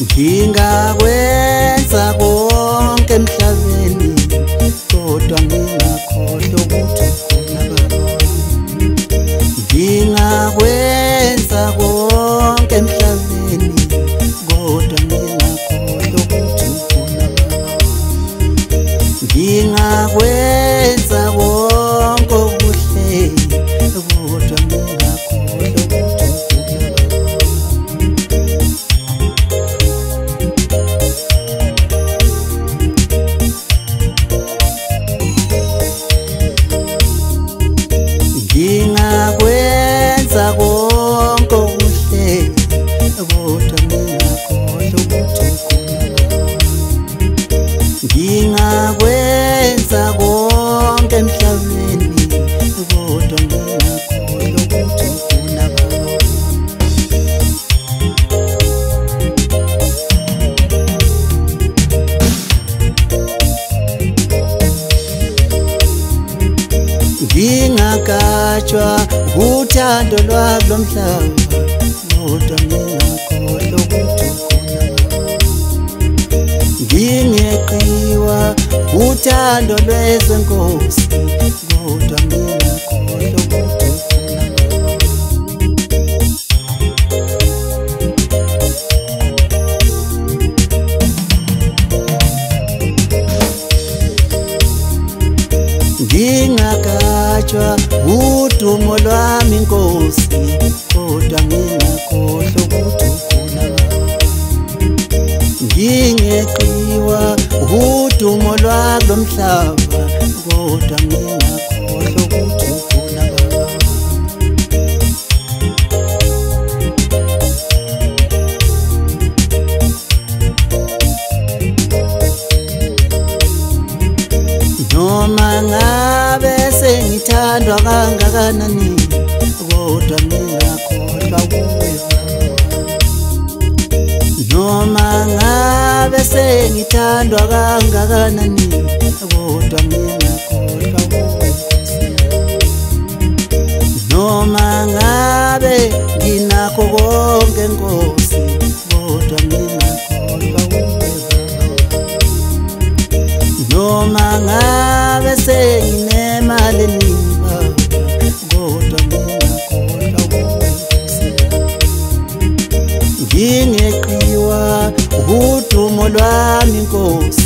ngingakwenza konke emhlabeni kodwa ngingakhohlwa ukuthi ukhona Baba. Ngingakwenza konke emhlabeni kodwa ngingakhohlwa ukuthi ukhona Baba. Ngingakwenza konke okuhle kodwa ngingakhohlwa ukuthi ukhona Baba. Ngingakwenza konke okuhle kodwa ngingakhohlwa ukuthi ukhona Baba. Ngingakwenza konke emhlabeni kodwa ngingakhohlwa ukuthi ukhona Baba. Ngingakatshwa uthando lwalo mhlaba kodwa ngingakhohlwa ukuthi ukhona Baba. Ngingeqiwa uthando lwezenkosi kodwa ngingakhohlwa ukuthi ukhona Baba. Ngingakatshwa udumo lwami Nkosi kodwa ngingakhohlwa ukuthi ukhona Baba. Ngingeqiwa udumo lwalo mhlaba kodwa ngingakhohlwa ukuthi ukhona Baba. Noma ngabe sengithandwa kangakanani kodwa ngingakhohlwa kuwe Baba. Noma ngabe sengithandwa kangakanani kodwa ngingakhohlwa kuwe Nkosi. Noma ngabe nginakho konke Nkosi kodwa ngingakhohlwa kuwe Baba. Noma ngabe senginemali eningi Baba kodwa ngingakhohlwa kuwe Nkosi. Ngingeqiwa udumo lwami Nkosi